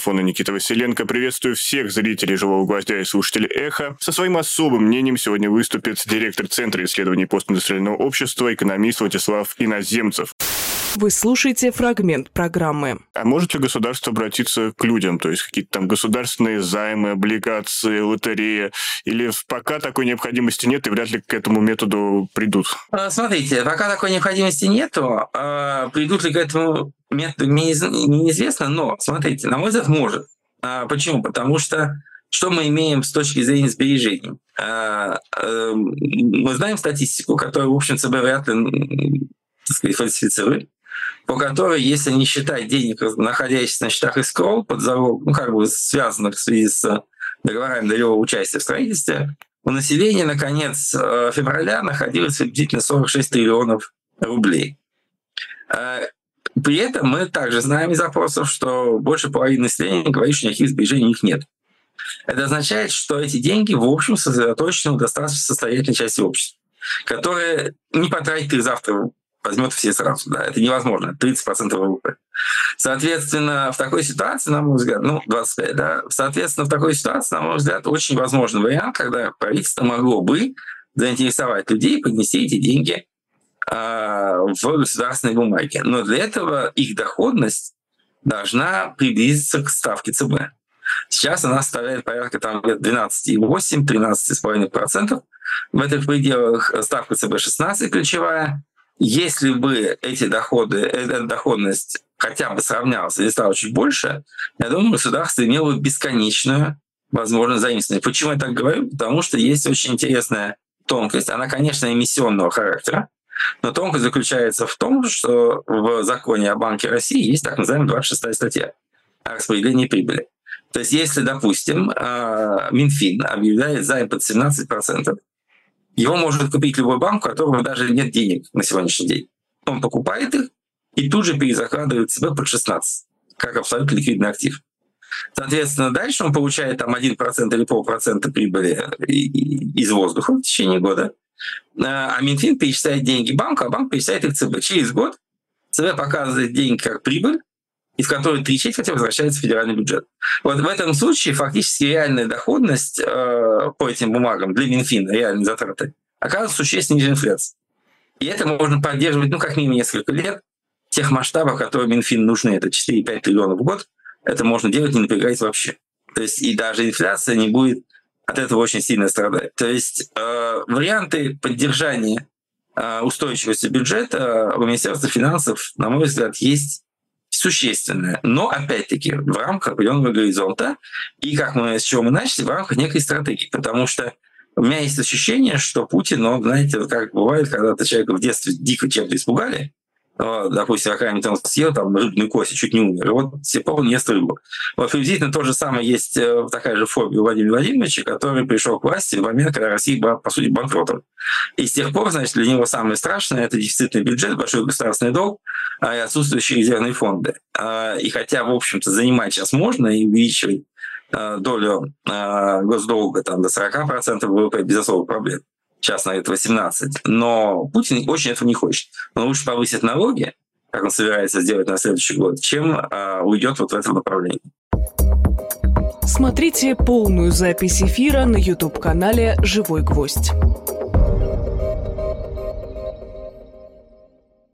микрофона Никита Василенко. Приветствую всех зрителей «Живого гвоздя» и слушателей «Эхо». Со своим особым мнением сегодня выступит директор Центра исследований постиндустриального общества, экономист Владислав Иноземцев. Вы слушаете фрагмент программы. А может ли государство обратиться к людям? То есть какие-то там государственные займы, облигации, лотерея? Или пока такой необходимости нет и вряд ли к этому методу придут? Смотрите, пока такой необходимости нету. Придут ли к этому методу, мне неизвестно. Но, смотрите, на мой взгляд, может. Почему? Потому что мы имеем с точки зрения сбережений? Мы знаем статистику, которую, в общем, ЦБ вряд ли, так сказать, фальсифицирует, по которой, если не считать денег, находящихся на счетах escrow под залог, связанных в связи с договорами долевого участия в строительстве, у населения на конец февраля находилось приблизительно 46 триллионов рублей. При этом мы также знаем из опросов, что больше половины населения говорит, что никаких сбережений у них нет. Это означает, что эти деньги, в общем, сосредоточены в достаточно состоятельной части общества, которая не потратит их завтра, возьмет все сразу. Да, это невозможно. 30% ВВП. Соответственно, в такой ситуации, на мой взгляд, 25, да, соответственно, в такой ситуации, на мой взгляд, очень возможный вариант, когда правительство могло бы заинтересовать людей поднести эти деньги в государственные бумаги. Но для этого их доходность должна приблизиться к ставке ЦБ. Сейчас она составляет порядка 12,8-13,5%. В этих пределах ставка ЦБ 16 ключевая. Если бы эта доходность хотя бы сравнялась или стала чуть больше, я думаю, государство имело бы бесконечную возможность заимствования. Почему я так говорю? Потому что есть очень интересная тонкость. Она, конечно, эмиссионного характера, но тонкость заключается в том, что в законе о Банке России есть так называемая 26-я статья о распределении прибыли. То есть если, допустим, Минфин объявляет займ под 17%, его может купить любой банк, у которого даже нет денег на сегодняшний день. Он покупает их и тут же перезакладывает себе под 16%, как абсолютно ликвидный актив. Соответственно, дальше он получает там 1% или 0,5% прибыли из воздуха в течение года. А Минфин перечисляет деньги банку, а банк перечисляет их ЦБ. Через год ЦБ показывает деньги как прибыль, из которой 3/4 возвращается в федеральный бюджет. Вот в этом случае фактически реальная доходность по этим бумагам для Минфина, реальные затраты, оказывается существенно ниже инфляции. И это можно поддерживать, как минимум несколько лет. В тех масштабах, которые Минфину нужны, это 4-5 триллионов в год, это можно делать, не напрягаясь вообще. То есть и даже инфляция не будет от этого очень сильно страдать. То есть варианты поддержания устойчивости бюджета у Министерства финансов, на мой взгляд, есть существенное, но опять-таки в рамках определенного горизонта и, с чего мы начали, в рамках некой стратегии. Потому что у меня есть ощущение, что Путин, знаете, как бывает, когда человека в детстве дико чем-то испугали, допустим, какая-нибудь он съел рыбную кость и чуть не умер, и вот с тех пор он ест рыбу. Вот приблизительно то же самое есть такая же фобия у Владимира Владимировича, который пришел к власти в момент, когда Россия была, по сути, банкротом. И с тех пор, значит, для него самое страшное — это дефицитный бюджет, большой государственный долг и отсутствующие резервные фонды. И хотя, в общем-то, занимать сейчас можно и увеличивать долю госдолга до 40% ВВП без особых проблем, сейчас на это 18%. Но Путин очень этого не хочет. Он лучше повысит налоги, как он собирается сделать на следующий год, чем уйдет вот в этом направлении. Смотрите полную запись эфира на YouTube-канале «Живой гвоздь».